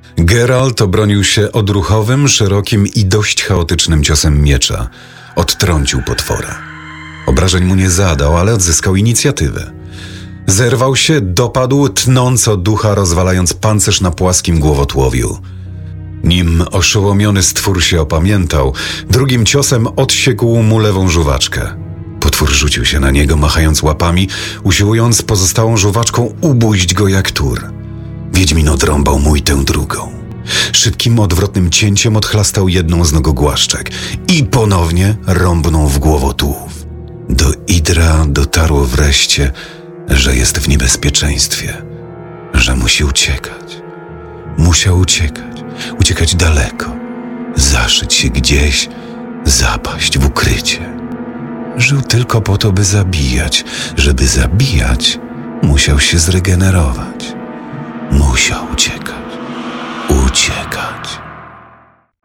Geralt obronił się odruchowym, szerokim i dość chaotycznym ciosem miecza. Odtrącił potwora. Obrażeń mu nie zadał, ale odzyskał inicjatywę. Zerwał się, dopadł, tnąco ducha, rozwalając pancerz na płaskim głowotłowiu. Nim oszołomiony stwór się opamiętał, drugim ciosem odsiekł mu lewą żuwaczkę. Potwór rzucił się na niego, machając łapami, usiłując pozostałą żuwaczką ubójść go jak tur. Wiedźmin odrąbał Mujtę drugą. Szybkim, odwrotnym cięciem odchlastał jedną z nogogłaszczek i ponownie rąbnął w głowotłów. Do Idra dotarło wreszcie, że jest w niebezpieczeństwie, że musi uciekać. Musiał uciekać, uciekać daleko, zaszyć się gdzieś, zapaść w ukrycie. Żył tylko po to, by zabijać. Żeby zabijać, musiał się zregenerować. Musiał uciekać.